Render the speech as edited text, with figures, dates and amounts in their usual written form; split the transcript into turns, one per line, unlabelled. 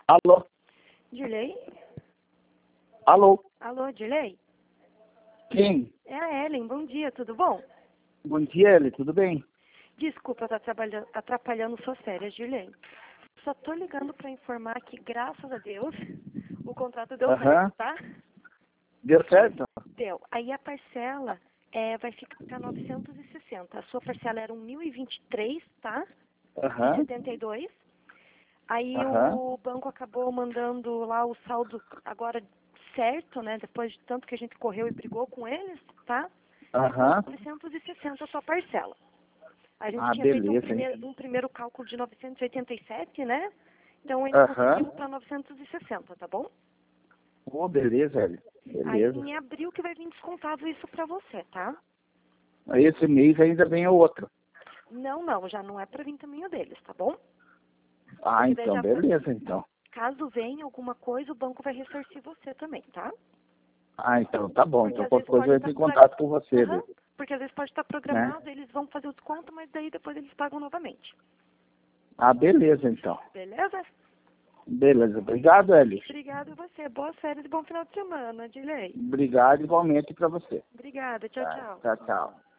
Alô?
Dirley?
Alô?
Alô, Dirley?
Quem?
É a Ellen, bom dia, tudo bom?
Bom dia, Eli, tudo bem?
Desculpa estar atrapalhando suas férias, Dirley. Só tô ligando para informar que, graças a Deus, o contrato deu certo, tá?
Deu certo?
Deu. Aí a parcela vai ficar 960. A sua parcela era 1.023, tá?
Aham.
72. Aí
Aham.
o banco acabou mandando lá o saldo agora certo, né? Depois de tanto que a gente correu e brigou com eles, tá?
Aham.
960 a sua parcela. A gente
Ah,
tinha feito
beleza, hein?
um primeiro cálculo de 987, né? Então ele
Aham.
conseguiu para 960, tá bom?
Oh, beleza, Eli.
Aí
Beleza.
em abril que vai vir descontado isso para você, tá?
Esse mês ainda vem o outro.
Não, já não é para vir também o deles, tá bom?
Ah,
Porque daí
então,
já,
beleza, então.
caso venha alguma coisa, o banco vai ressarcir você também, tá?
Ah, então, tá bom.
Porque
Então,
às
qualquer
vezes
coisa
pode
eu
estar
entro em contato com você,
Aham.
Eli,
Porque às vezes pode estar
né?
programado, eles vão fazer o desconto, mas daí depois eles pagam novamente.
Ah, beleza, então.
Beleza?
Beleza. Obrigado, Eli.
Obrigada a você. Boas férias e bom final de semana, Dirley.
Obrigado igualmente pra você.
Obrigada. Tchau,
Tá,
tchau.
tchau, tchau.